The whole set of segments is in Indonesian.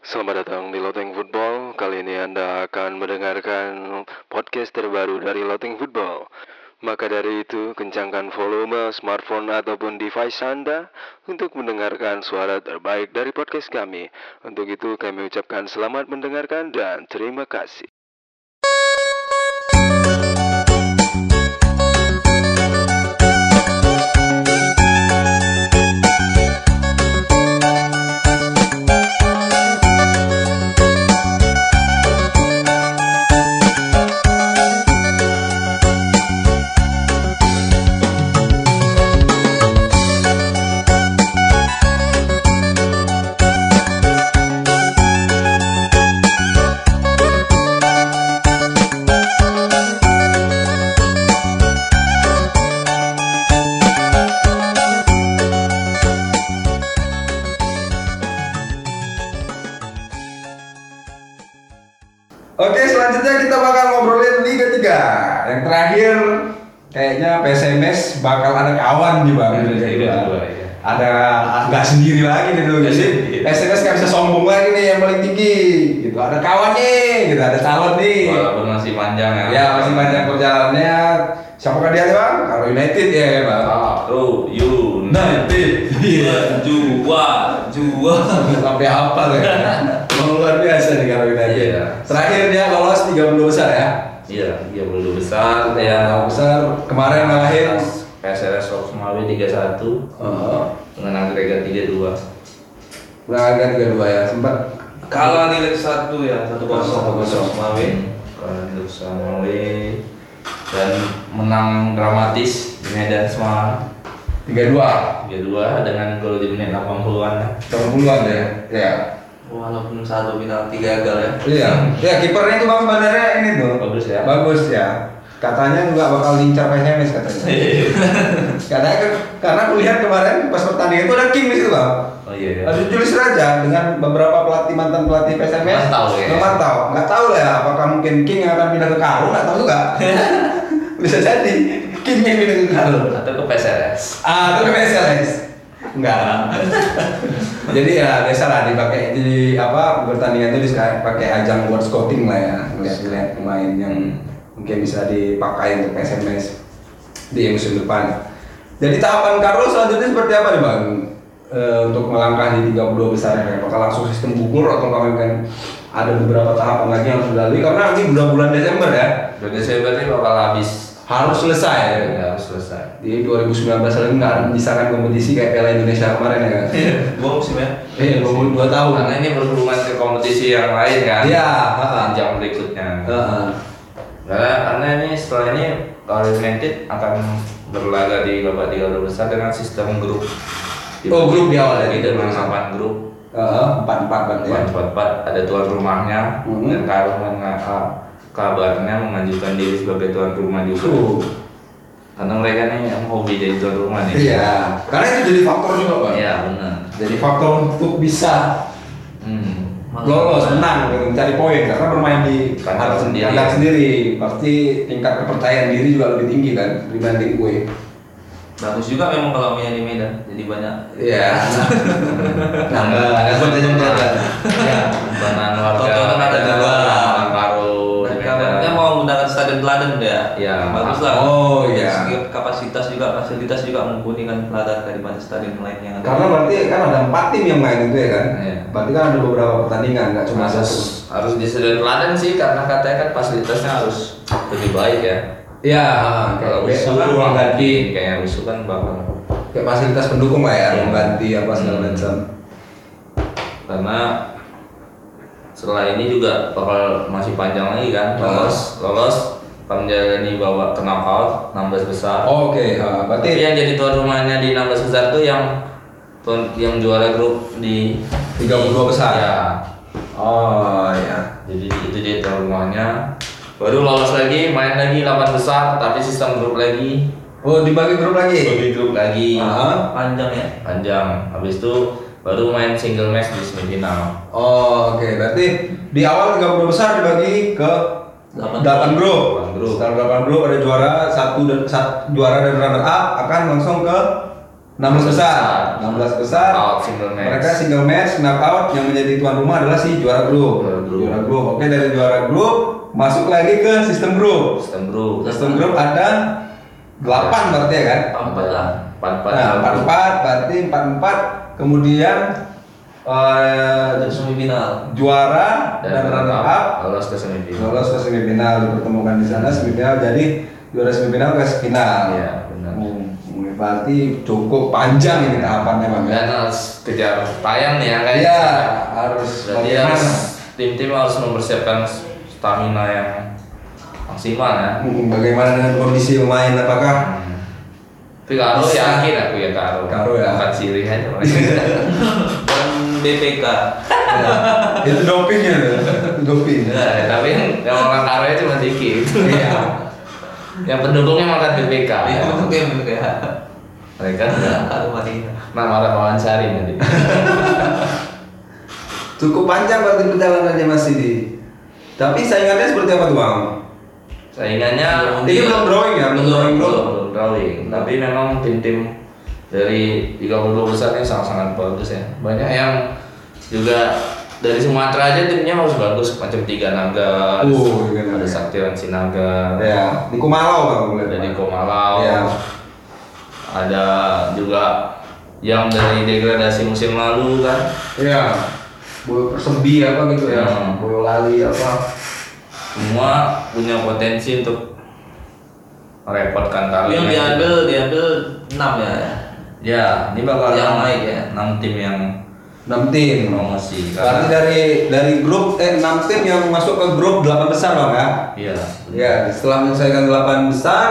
Selamat datang di Loteng Football. Kali ini Anda akan mendengarkan podcast terbaru dari Loteng Football. Maka dari itu, kencangkan volume smartphone ataupun device Anda untuk mendengarkan suara terbaik dari podcast kami. Untuk itu, kami ucapkan selamat mendengarkan dan terima kasih. Oke, selanjutnya kita bakal ngobrolin Liga 3. Yang terakhir kayaknya PSMS bakal ada kawan nih Bang. Iya. Ada nggak sendiri lagi nih tuh. Jadi PSMS nggak bisa sombong lagi nih yang paling tinggi. Gitu. Ada kawan nih, gitu. Ada calon nih. Walaupun masih panjang ya. Ya masih panjang perjalanannya. Siapakah dia nih Bang? Kalau United ya Bang. Oh, United. Iya. Jual. Sampai hafal ya. Luar biasa nih kalau United. Iya. Terakhir dia lolos 32 besar ya. Iya, 32 besar. Ya, Besar kemarin ngalahin PSRS Roksmawe 3-1 dengan agregat 3-2. Braga 32 ya, sempat Kalah di leg 1 ya, 1-0 Roksmawe. Kalah di Roksmawe dan menang dramatis di Medan Semarang 32 dengan gol di menit 80-an. 80-an ya. Ya. walaupun satu penalti gagal ya. Iya. Ya kipernya itu Bang sebenarnya ini tuh. Bagus ya. Bagus ya. Katanya juga bakal lincar PSMS katanya. Karena aku lihat kemarin pas pertandingan itu ada King di situ Bang. Oh iya. Ada Julius Raja dengan beberapa mantan pelatih PSMS. Mantau ya. Memantau. Nggak tahu lah ya apakah mungkin King yang akan pindah ke Karo, nggak tahu juga. Bisa jadi King yang pindah ke Karo. Atau ke PSRS. Itu ke PSLS. Enggak. Jadi ya biasa lah dipakai di pertandingan itu dipakai ajang buat scouting lah ya, lihat pemain yang mungkin bisa dipakai untuk SMS di musim depan. Jadi tahapan Carlo selanjutnya seperti apa nih Bang? Untuk melangkah di 32 besar ya, apakah langsung sistem gugur atau mungkin ada beberapa tahapan lagi yang harus dilalui karena ini bulan Desember ya. Bulan Desember ini bakal habis. Harus selesai ya. Harus selesai. Di 2019 lagi nggak ada menyisakan kompetisi kayak Piala Indonesia kemarin ya kan? Gua musim ya. 22 tahun. Karena ini berhubungan ke kompetisi yang lain kan. Iya. Jam berikutnya. Karena ini setelah ini kalau United akan berlaga di babak 32 besar dengan sistem grup. Grup di awal ya. Dengan 8 grup. 4-4 berarti ya. 4-4 ada tuan rumahnya dan kalau kabarnya mengajukan diri sebagai tuan rumah juga. Karena mereka nih yang hobi jadi tuan rumah nih. Iya. Karena itu jadi faktor juga Pak. Iya benar. Jadi faktor untuk bisa lolos, menang, mencari poin karena bermain di kandang sendiri pasti tingkat kepercayaan diri juga lebih tinggi kan dibanding gue. Bagus juga memang kalau mainnya di Medan, jadi banyak. Iya. Ada pertanyaan juga. Ya. Banan warga. Tontonan ada juga. Baru. Mereka mau menggunakan stadion Teladan ya. Ya. Bagus lah. Oh iya. Segi kapasitas juga, fasilitas juga mumpuni kan Teladan daripada stadion lain yang ada. Karena berarti kan ada 4 tim yang main itu ya kan. Iya. Berarti kan ada beberapa pertandingan, nggak cuma satu. Harus di stadion Teladan sih karena katanya kan fasilitasnya harus lebih baik ya. Iya, Kalau kayak usu kan ruang ganti, kayak usu kan bakal kayak fasilitas pendukung lah ya, Iya. ruang ganti apa segala macam. karena setelah ini juga bakal masih panjang lagi kan lolos akan menjalani bawa ke knockout 16 besar. Oke, Tapi berarti yang jadi tuan rumahnya di 16 besar tuh yang juara grup di 32 besar. Ya. Oh ya. Jadi itu dia tuan rumahnya. Baru lolos lagi, main lagi 8 besar tapi sistem grup lagi. Oh, dibagi grup lagi. Bagi grup lagi. Panjang ya. Panjang. Habis itu baru main single match di semifinal. Oh, oke. Berarti di awal 32 besar dibagi ke 8 grup. Setelah 8 grup ada juara, juara dan runner up akan langsung ke 16 besar. 16 besar. Knockout, single match. Mereka single match, knockout, yang menjadi tuan rumah adalah si juara grup. Juara grup. Oke, dari juara grup masuk lagi ke sistem grup. Sistem grup ada 8 berarti ya kan? 4 lah. 4-4. Nah, 4-4 berarti 4-4. Kemudian Dan semifinal. juara dan runner up lolos ke semifinal. lolos ke semifinal, dipertemukan di sana semifinal, jadi juara semifinal ke final. Iya, benar. Berarti cukup panjang ini tahapannya Bang. Dan harus kejar tayang nih ya kan? Iya, harus Berarti harus tim-tim harus mempersiapkan stamina yang maksimal ya. Bagaimana dengan kondisi pemain, apakah Tapi Karo yakin aku ya Karo ya. Bukan Siri aja. Dan BPK. ya, itu dopingnya tuh, doping. Nah, tapi yang orang Karo nya cuma dikit. Iya. Yang pendukungnya makan BPK. Iya, untuk BPK. Mereka enggak. Kalau Madinah. Nama Mawan Sari nanti. Cukup panjang berarti perjalanannya Mas Sidi. Tapi saingannya seperti apa tuh Bang? Saingannya Ini belum drawing ya, belum drawing bro. belum drawing. Tapi memang tim-tim dari 32 besar ini sangat-sangat bagus ya. Banyak yang juga dari Sumatera aja timnya harus bagus, macam Tiga Naga, Tiga Naga. ada Saktiwan Sinaga, Ya, di Kumalau Bang boleh. dari Komalau, Ya. ada juga yang dari degradasi musim lalu kan. Iya. Boyo Persebi apa gitu ya. Ya. Boyolali apa. Semua punya potensi untuk merepotkan kali Yang diambil 6 ya. Ya, ini bakal Yang naik ya. 6 tim yang 6 tim. promosi. Berarti dari grup 6 tim yang masuk ke grup 8 besar Bang ya. Iya. Ya, setelah menyelesaikan 8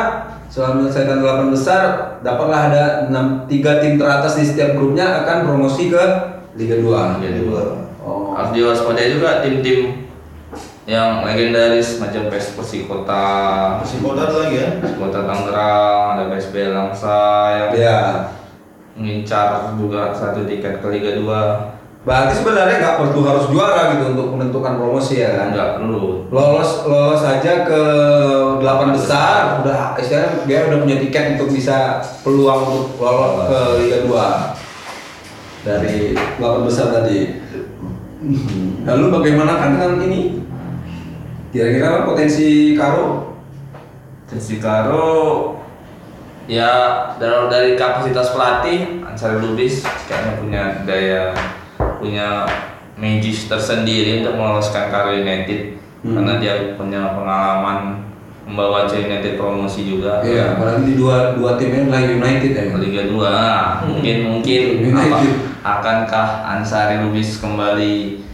besar, dapatlah ada 3 tim teratas di setiap grupnya akan promosi ke Liga 2. Liga 2. Oh. Harus diwaspadai juga tim-tim yang legendaris macam Persikota, Persipura lagi ya. Persikota Tangerang, ada PSB Langsa yang Ya. mengincar juga 1 tiket ke Liga 2. Berarti sebenarnya nggak perlu harus juara gitu untuk menentukan promosi ya kan? Enggak perlu. Lolos aja ke 8 besar, udah istilahnya dia udah punya tiket untuk bisa peluang untuk lolos ke Liga 2 dari 8 besar tadi. Lalu bagaimana kan dengan ini? Kira-kira potensi Karo? Potensi Karo ya dari kapasitas pelatih Ansari Lubis kayaknya punya magis tersendiri untuk meloloskan Karo United karena dia punya pengalaman membawa United promosi juga. Iya, padahal di dua tim ini adalah United ya. Liga 2 mungkin United. Akankah Ansari Lubis kembali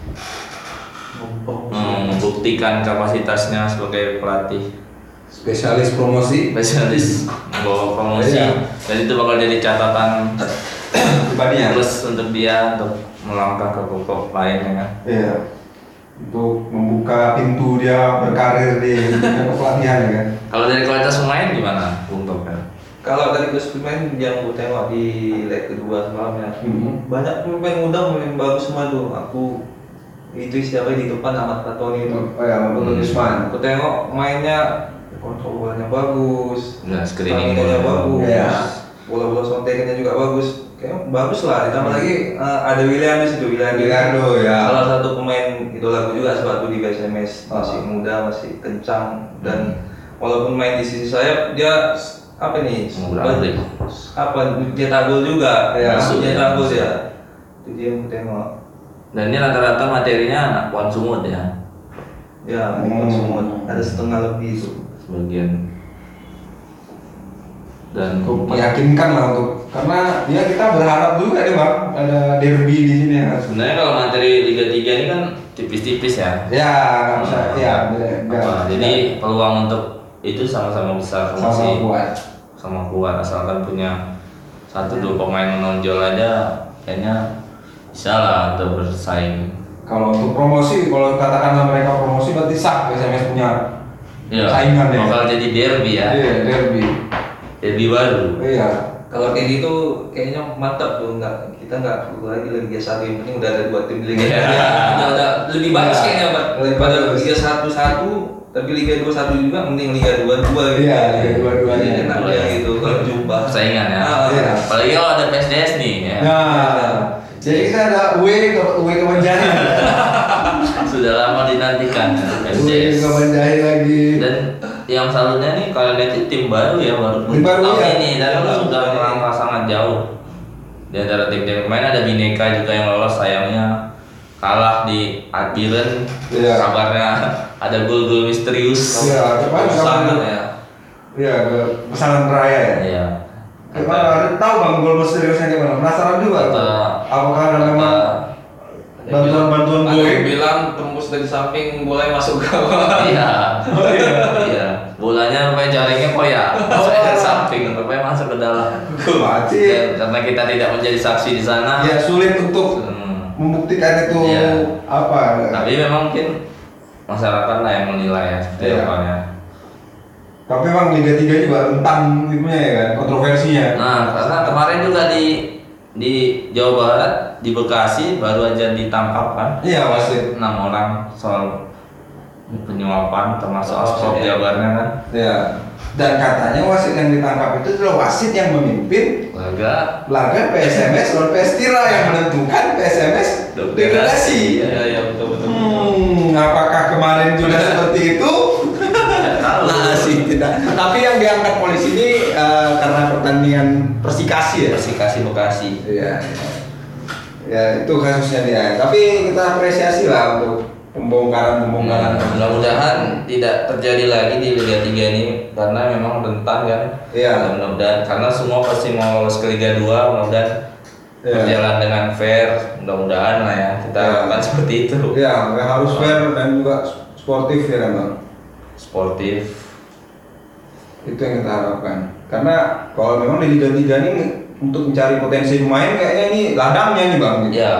membuktikan kapasitasnya sebagai pelatih Spesialis promosi spesialis membawa promosi Iya. dan itu bakal jadi catatan pribadinya. plus untuk dia untuk melangkah ke klub lainnya kan. Iya. Untuk membuka pintu dia berkarir di dunia kepelatihan ya kan. Kalau dari kualitas pemain gimana Bung Topel? Kalau dari Gus pemain yang gue tengok di leg kedua semalam ya, banyak pemain muda pemain bagus semua tuh. Aku itu siapa di depan Ahmad Fatoni itu. Oh ya, Mamadou Usman. Aku tengok mainnya kontrol bolanya bagus, Nah, screening staminanya bagus, Iya. bola-bola sontekannya juga bagus. Kayak bagus lah. Ditambah lagi ada Williams itu Williando, ya. Salah satu pemain idolaku juga sebab di SMS masih muda, masih kencang dan walaupun main di sisi sayap dia apa nih? Cetak gol juga. Ya. Cetak gol ya. Itu dia yang tengok. Dan ini rata-rata materinya anak Puan Sumut ya. Ya, semua ada setengah lebih itu. Sebagian dan Cukup meyakinkan lah karena ya kita berharap juga nih Bang ada derby di sini ya. sebenarnya kalau materi Liga 3 ini kan tipis-tipis ya. Ya, nggak bisa. Ya, Jadi peluang untuk itu sama-sama besar sama kuat. sama kuat asalkan punya 1-2 pemain menonjol aja kayaknya bisa lah untuk bersaing. Kalau untuk promosi, kalau katakanlah mereka promosi berarti sah SMS punya saingan ya. Bakal jadi derby ya. Iya, derby. Derby baru. Iya. Kalau kayak gitu kayaknya mantap tuh, kita nggak perlu lagi Liga 1, yang penting udah ada 2 tim di Liga 1. Iya. Udah lebih bagus Iya. kayaknya Pak. Lebih Daripada bagus. Liga 1 tapi Liga 21 juga mending Liga 22 gitu. Iya, Liga 22 Jadi nya. enak ya gitu kalau jumpa. Persaingan ya. Iya. Apalagi kalau ada PSDS nih ya. Nah, jadi kita ada UE Kemenjahin. Sudah lama dinantikan ya, UE PSDS. Kemenjahin lagi. Dan yang salutnya nih kalian itu tim baru ya baru Tim baru, tahun ya. ini dan sudah melangkah sangat jauh. Di antara tim-tim kemarin ada Bineka juga yang lolos, sayangnya kalah di Adbiren. Iya. Kabarnya ada gol-gol misterius. Iya, kemarin Sangat ya. Iya, ke pesanan raya ya. Iya. Kita tahu bang gol misteriusnya gimana? Penasaran juga. Apakah ada memang bantuan Ada gue? yang bilang tembus dari samping bolanya masuk gawang. Iya. Oh iya. Iya. Bolanya rupanya jaringnya koyak. Masuk dari samping, rupanya masuk ke dalam. Mati. Dan karena kita tidak menjadi saksi di sana. Ya sulit untuk membuktikan itu Iya. apa. Tapi memang mungkin masyarakat lah yang menilai ya seperti Iya. apanya. Tapi memang Liga 3 juga rentan itunya ya kan, kontroversinya. Nah, karena kemarin juga di Jawa Barat, di Bekasi baru aja ditangkap kan Iya wasit. 6 orang soal penyuapan termasuk asprop iya. jabarnya kan. Ya. Dan katanya wasit yang ditangkap itu adalah wasit yang memimpin Laga laga PSMS lawan PS Tira yang menentukan PSMS degradasi. Iya iya betul. Apakah kemarin juga seperti itu? tahu. Nah sih tidak. Tapi yang diangkat polisi ini karena pertandingan Persikasi ya. Persikasi Bekasi. Iya. Ya itu kasusnya dia. Tapi kita apresiasi lah untuk pembongkaran. Mudah-mudahan tidak terjadi lagi di Liga 3 ini karena memang rentan kan. Iya. Mudah-mudahan karena semua pasti mau lolos ke Liga 2, mudah-mudahan Iya. berjalan dengan fair. Mudah-mudahan lah ya kita Iya. harapkan seperti itu. Ya, nggak harus fair dan juga sportif ya kan bang. Sportif. Itu yang kita harapkan. Karena kalau memang di Liga 3 ini untuk mencari potensi pemain kayaknya ini ladangnya nih bang. Ya.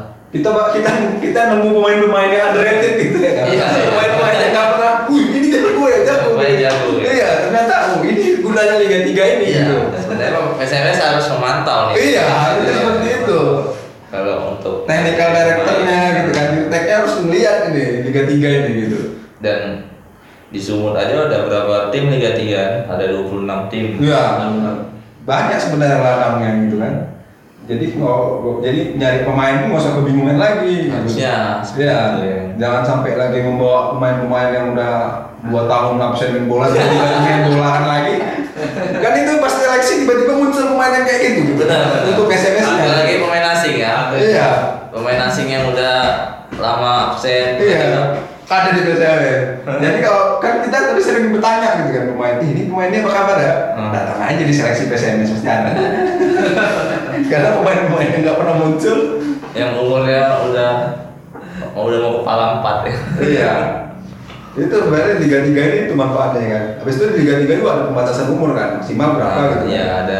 Kita nemu pemain-pemain yang underrated gitu ya kan. Iya, iya. Pemain-pemain yang nggak pernah, ini jago ya jago. Pemain jago, ya. Iya, ternyata ini gunanya Liga 3 ini Iya. gitu. Sebenarnya SMS harus memantau nih. Iya, harusnya seperti itu. Kalau untuk Technical directornya gitu kan, Dirteknya harus melihat ini Liga 3 ini gitu. dan di Sumut aja ada berapa tim Liga 3? Ada 26 tim. Iya, banyak sebenarnya ladangnya gitu kan. Jadi jadi nyari pemain itu nggak usah kebingungan lagi. Gitu. Harusnya seperti Iya, itu ya. jangan sampai lagi membawa pemain-pemain yang udah 2 tahun absen main bola jadi lagi main bolaan lagi. Kan itu pas seleksi tiba-tiba muncul pemain yang kayak gitu. Benar. Untuk SMS-nya. Apalagi pemain asing ya. Iya. Pemain asing yang udah lama absen. Iya. Ada di PSMS. Jadi kalau kan kita tadi sering bertanya gitu kan pemain, ini pemainnya apa kabar ya? Datang aja di seleksi PSMS pasti ada. Karena pemain-pemain yang nggak pernah muncul. Yang umurnya udah mau kepala 4 ya. Iya. Itu sebenarnya Liga 3 ini itu manfaatnya kan. Habis itu di Liga 3 itu ada pembatasan umur kan, maksimal berapa gitu. Iya, ada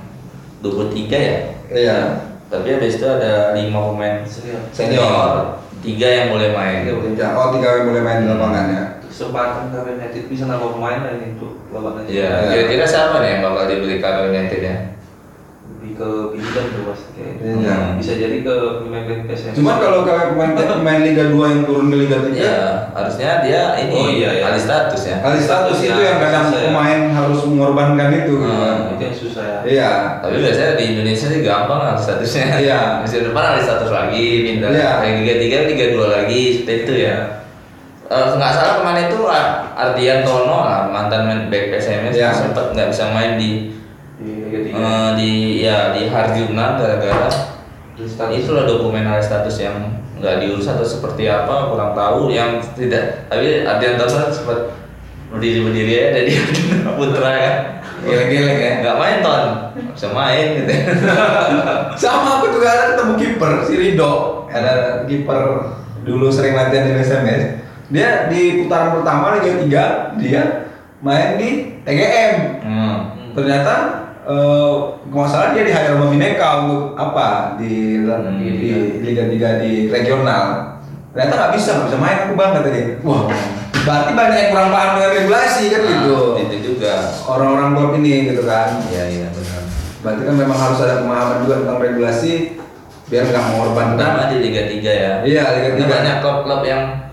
23 ya. Iya. Tapi habis itu ada 5 pemain Senior. 3 yang boleh main. Tiga yang boleh main di lapangan ya. Kesempatan Karo United bisa nambah pemain lah ini untuk babak nanti. Iya, kira-kira siapa nih yang bakal dibeli Karo United ya? Lebih ke pilihan tuh mas kayak. Iya. Bisa jadi ke pemain PSM. Cuman kalau pemain Liga 2 yang turun ke Liga 3, Iya, harusnya dia ini Oh, iya, iya. alih status ya. kali status itu yang kadang susah ya. pemain harus mengorbankan itu gitu kan. Itu yang susah ya. Iya. Tapi biasanya di Indonesia sih gampang alih statusnya. Iya. Musim depan alih status lagi, pindah. Iya. Kayak Liga 3, Liga 2 lagi, seperti itu ya. Nggak salah kemarin itu Ardian Tono lah, mantan back PSMS Iya. sempat nggak bisa main di Di Liga 3. di Harjuna gara-gara itu loh dokumen alih status yang nggak diurus atau seperti apa kurang tahu yang tidak. Tapi Ardian Tono sempat berdiri aja dari Harjuna Putra kan. Geleng-geleng ya. Nggak main Ton, bisa main gitu. Sama aku juga ada ketemu kiper si Rido. Ada kiper dulu sering latihan di SMS. Dia di putaran pertama Liga 3 dia main di TGM. Ternyata nggak salah dia di hire sama Bineka untuk apa di Liga 3 di regional. Ternyata nggak bisa main aku bang kata dia. Wah, berarti banyak yang kurang paham dengan regulasi kan gitu. Itu juga. Orang-orang klub ini gitu kan. Iya benar. Berarti kan memang harus ada pemahaman juga tentang regulasi biar nggak mengorbankan. Pertama di Liga 3 ya. Iya Liga Karena 3. banyak klub-klub yang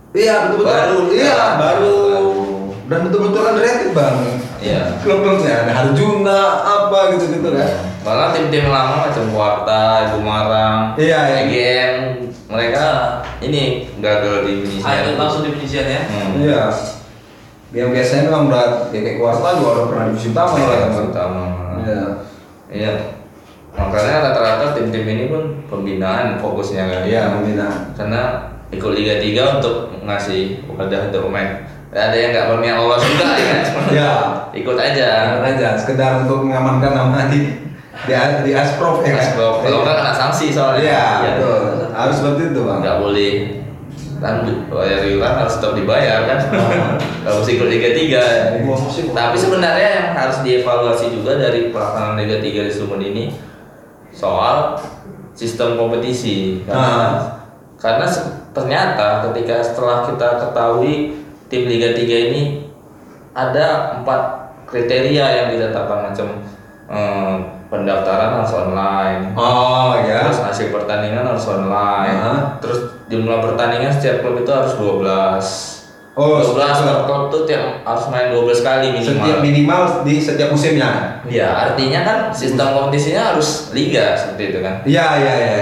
Iya betul-betul. Baru. Iya Baru. baru. Dan betul-betul underrated bang. Iya. Klub-klubnya ada Harjuna apa gitu-gitu kan. Malah tim-tim lama macam Warta, Gumarang, Iya, iya. EGM, mereka ini gagal di penyisian. Langsung di penyisian ya. Iya. Yang biasanya memang udah kayak Kuarta juga udah pernah divisi utama ya kan. Utama. Iya. Iya. Makanya rata-rata tim-tim ini pun pembinaan fokusnya kan. Iya pembinaan. Karena ikut Liga 3 untuk ngasih wadah untuk pemain. Ada yang nggak berniat lolos juga ya kan. Iya. Ikut aja. Jangan aja sekedar untuk mengamankan nama di Asprof ya kan. Asprof. Kalau nggak kena sanksi soalnya. Iya betul. Harus seperti itu bang. Nggak boleh. Kan bayar iuran harus tetap dibayar kan. Kalau ikut Liga 3. Tapi sebenarnya yang harus dievaluasi juga dari pelaksanaan Liga 3 di Sumut ini soal sistem kompetisi. Karena ternyata ketika setelah kita ketahui tim Liga 3 ini ada 4 kriteria yang ditetapkan macam pendaftaran harus online. Oh ya. Terus hasil pertandingan harus online. Terus jumlah pertandingan setiap klub itu harus 12. Oh, 12 per klub tuh harus main 12 kali minimal. Setiap minimal di setiap musimnya. Iya, artinya kan sistem kompetisinya harus liga seperti itu kan. Iya.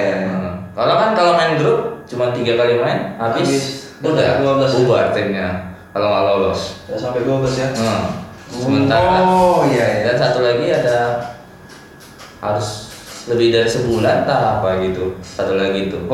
Kalau main grup cuma 3 kali main habis udah 12 bubar timnya kalau nggak lolos. Ya sampai 12 ya. Sementara iya. dan satu lagi ada harus lebih dari sebulan tak apa gitu. Satu lagi itu.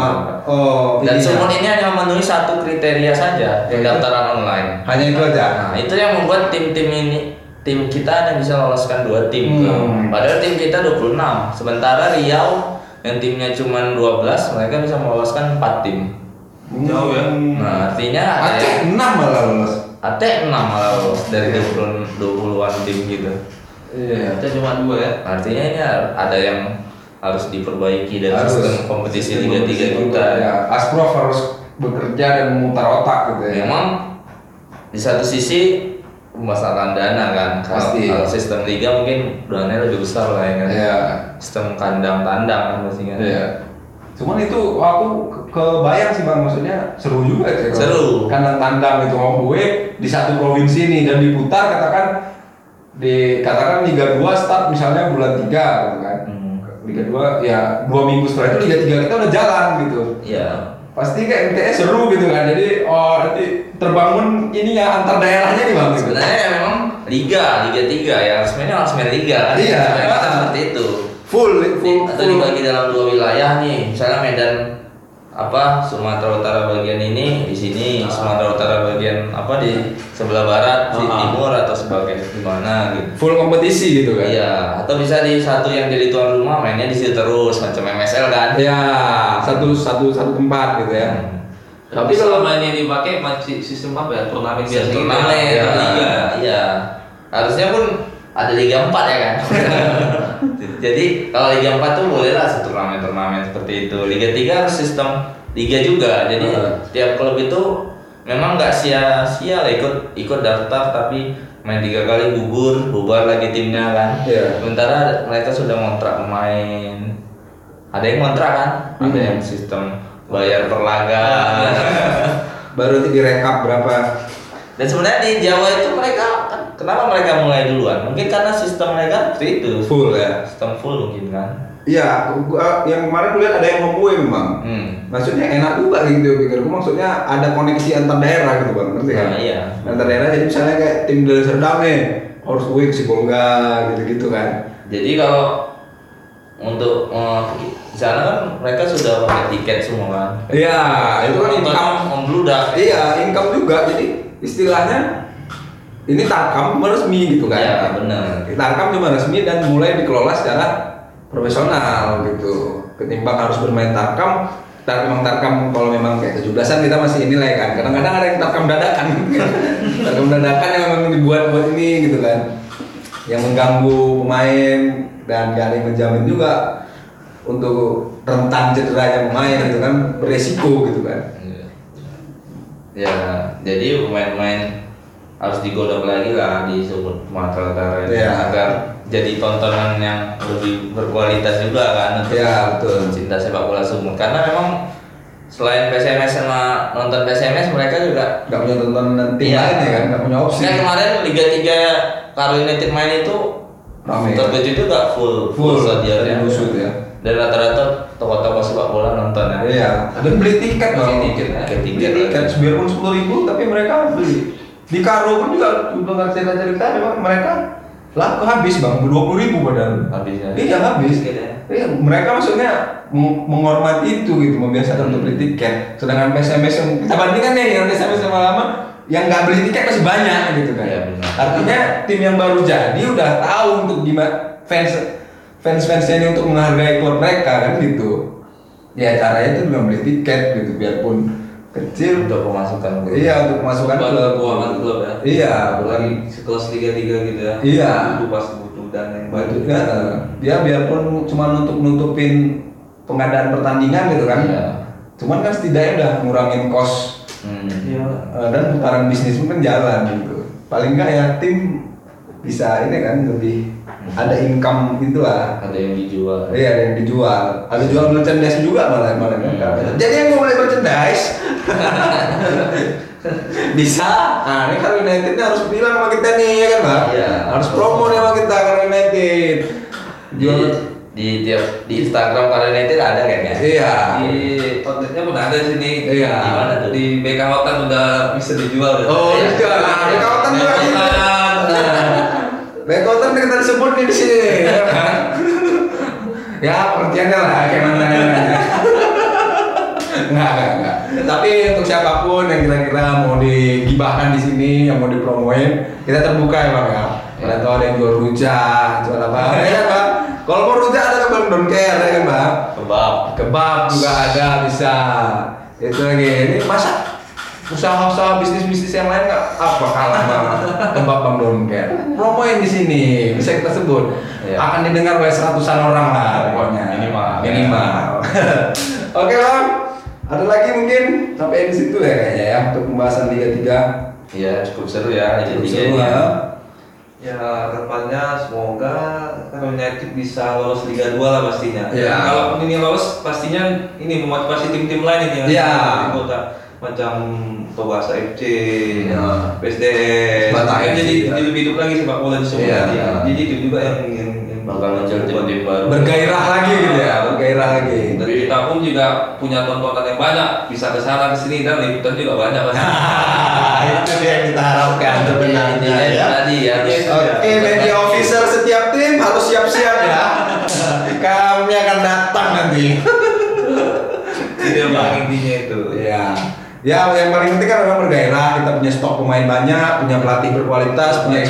Dan Sumut ini hanya memenuhi satu kriteria saja, pendaftaran online. Hanya itu aja. Nah, itu yang membuat tim kita hanya bisa loloskan 2 tim. Padahal tim kita 26. Sementara Riau yang timnya cuma 12, mereka bisa meloloskan 4 tim. Jauh ya. Nah, artinya Aceh 6 malah lolos. Aceh 6 malah lolos dari 20-an tim gitu. Iya. Kita cuma 2 ya. Artinya ini ada yang harus diperbaiki dari sistem kompetisi Liga 3 kita. Ya, Asprof harus bekerja dan memutar otak gitu ya. Memang di satu sisi masalah dana kan. Pasti. Kalau sistem liga mungkin dananya lebih besar lah ya kan. Iya. Sistem kandang tandang kan pasti kan. Iya. Cuman itu aku kebayang sih bang, maksudnya seru juga sih. Seru. Kandang tandang itu mau gue di satu provinsi nih dan diputar katakan Liga 2 start misalnya bulan 3 gitu kan. Liga 2 ya 2 minggu setelah itu Liga 3 kita udah jalan gitu. Iya. Pasti kayak MTS seru gitu kan. Jadi nanti terbangun ini ya antar daerahnya nih bang. Sebenarnya ya memang Liga 3 ya resminya harus main liga kan. Iya. Kita seperti itu. Full. Atau dibagi dalam 2 wilayah nih, misalnya Medan Sumatera Utara bagian ini di sini, Sumatera Utara bagian di sebelah barat, di timur atau sebagai gimana gitu. Full kompetisi gitu kan. Iya, atau bisa di satu yang jadi tuan rumah mainnya di situ terus macam MSL kan. Iya, satu tempat gitu ya. Tapi kalau mainnya dipakai masih sistem apa ya? Turnamen biasa gitu. Turnamen, liga. Iya. Harusnya pun ada Liga 4 ya kan. Jadi kalau Liga 4 tuh boleh lah turnamen seperti itu. Liga 3 harus sistem liga juga. Jadi tiap klub itu memang nggak sia-sia lah ikut daftar tapi main 3 kali bubar lagi timnya kan. Iya. Sementara mereka sudah ngontrak pemain. Ada yang ngontrak kan? Ada yang sistem bayar per laga. Baru nanti direkap berapa. Dan sebenarnya di Jawa itu mereka kenapa mereka mulai duluan? Mungkin karena sistem mereka seperti itu. Full ya. Sistem full mungkin kan. Iya, yang kemarin gue lihat ada yang home away memang. Maksudnya enak juga gitu pikirku. Maksudnya ada koneksi antar daerah gitu bang, ngerti kan? Nah, iya. Antar daerah jadi misalnya kayak tim dari Serdang nih harus gue ke Sibolga gitu-gitu kan. Jadi kalau untuk di sana kan mereka sudah pakai tiket semua kan. Iya, itu kan income membludak. Iya, income juga. Jadi istilahnya ini tarkam resmi gitu kan. Iya, benar. Tarkam cuma resmi dan mulai dikelola secara profesional gitu. Ketimbang harus bermain tarkam kalau memang kayak 17-an kita masih inilah kan. Kadang-kadang ada yang tarkam dadakan. Tarkam dadakan yang memang dibuat buat ini gitu kan. Yang mengganggu pemain dan gak ada yang menjamin juga untuk rentan cederanya pemain gitu kan, beresiko gitu kan. Ya, jadi pemain-pemain harus digodok lagi lah di Sumatera Utara agar jadi tontonan yang lebih berkualitas juga kan untuk betul. cinta sepak bola Sumut. Karena memang selain PSMS sama nonton PSMS mereka juga nggak punya tontonan tim Iya. lain ya kan, nggak punya opsi. Kan kemarin Liga 3 Karo United main itu Rame. tertuju juga full stadionnya. busut ya. Dan rata-rata toko-toko sepak bola nonton ya. Iya, dan beli tiket Beli Bang. tiket, ya. Beli tiket biarpun 10.000 tapi mereka beli. Di Karo pun juga udah cerita-cerita memang mereka laku habis Bang, 20.000 padahal. Habisnya. Iya habis. Tiket ya. Iya, mereka maksudnya menghormati itu gitu, membiasakan untuk beli tiket. Sedangkan PSMS yang kita bandingkan nih, yang PSMS lama-lama yang nggak beli tiket masih banyak gitu kan. Iya, benar. Artinya tim yang baru jadi udah tahu untuk gimana fans-fansnya ini untuk menghargai klub mereka kan gitu. Ya caranya itu dengan beli tiket gitu, biarpun kecil. Untuk pemasukan klub. Iya, untuk pemasukan Buat klub. keuangan klub ya. Iya, Apalagi sekelas Liga 3 gitu ya. Iya. Butuh pas butuh dan yang Bantu ya, dia biarpun cuma untuk nutupin pengadaan pertandingan gitu kan. Iya. Cuman kan setidaknya udah ngurangin kos Iya. dan putaran bisnis pun kan jalan gitu. Paling enggak ya tim bisa ini kan lebih ada income gitu lah. Ada yang dijual. Iya, ada yang dijual. Ada jual merchandise juga malah kan. Jadi yang mau beli merchandise bisa. Nah, ini kalau United ini harus bilang sama kita nih ya kan, Bang? Iya. Harus promo nih sama kita kalau United. Di Instagram Karo United ada kayaknya. Iya. Di kontennya pun ada di sini. Iya. Di mana tuh? Di BK Hotan udah bisa dijual ya. Oh, dijual. Nah, Bekotan juga gitu. Bekotan kita disebut nih di sini. Ya kan? Ya, pengertiannya lah gimana. Enggak. Tapi untuk siapapun yang kira-kira mau digibahkan di sini, yang mau dipromoin, kita terbuka ya Bang ya. Ada tahu ada yang jual rujak, jual apa? Ya kan Bang? Kalau mau rujak ada kan Bang Donker ya kan Bang? Kebab juga ada bisa. Itu lagi. Ini masa usaha-usaha bisnis yang lain nggak apa kalah sama kebab Bang Donker. Promoin di sini bisa kita sebut. Iya. Akan didengar oleh seratusan orang lah pokoknya. Minimal. Oke Bang. Ada lagi mungkin sampai di situ ya kayaknya ya untuk pembahasan Liga 3. Iya, cukup seru ya Liga 3 Seru ini. ya. Ya harapannya semoga Karo United bisa lolos Liga 2 lah pastinya. Iya. Kalau ini lolos pastinya ini memotivasi tim-tim lain ini yang Iya. di kota macam Tobasa FC, Iya. PSDS. Batak Kan FC, jadi ya. hidup lagi sepak bola di semua. Iya. Iya. Jadi itu juga yang Bakal muncul tim-tim baru. Bergairah lagi gitu ya, bergairah lagi. Dan kita pun juga punya tontonan yang banyak, bisa ke sana ke sini dan liputan juga banyak pasti. Itu dia yang kita harapkan sebenarnya ya. Tadi ya. Oke, media officer setiap tim harus siap-siap ya. Kami akan datang nanti. Itu yang paling intinya itu. Iya. Ya, yang paling penting kan memang bergairah. Kita punya stok pemain banyak, punya pelatih berkualitas, punya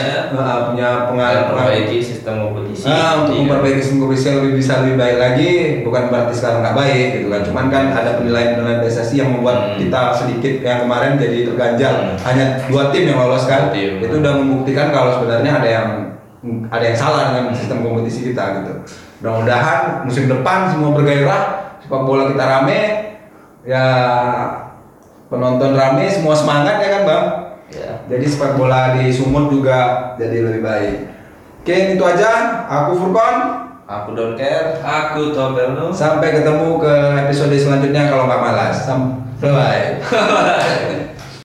Memperbaiki sistem kompetisi. untuk Iya. memperbaiki sistem kompetisi yang bisa lebih baik lagi. Bukan berarti sekarang nggak baik gitu kan. Cuman kan ada penilaian PSSI yang membuat kita sedikit yang kemarin jadi terganjal. Hanya 2 tim yang lolos kan. 2 tim. Itu udah membuktikan kalau sebenarnya ada yang salah dengan sistem kompetisi kita gitu. Mudah-mudahan musim depan semua bergairah, sepak bola kita rame, ya penonton rame, semua semangat ya kan Bang. Ya. Jadi sepak bola di Sumut juga jadi lebih baik. Oke, itu aja. Aku Furkon. Aku don't care. Aku Tobelno. Sampai ketemu ke episode selanjutnya kalau nggak malas. Bye.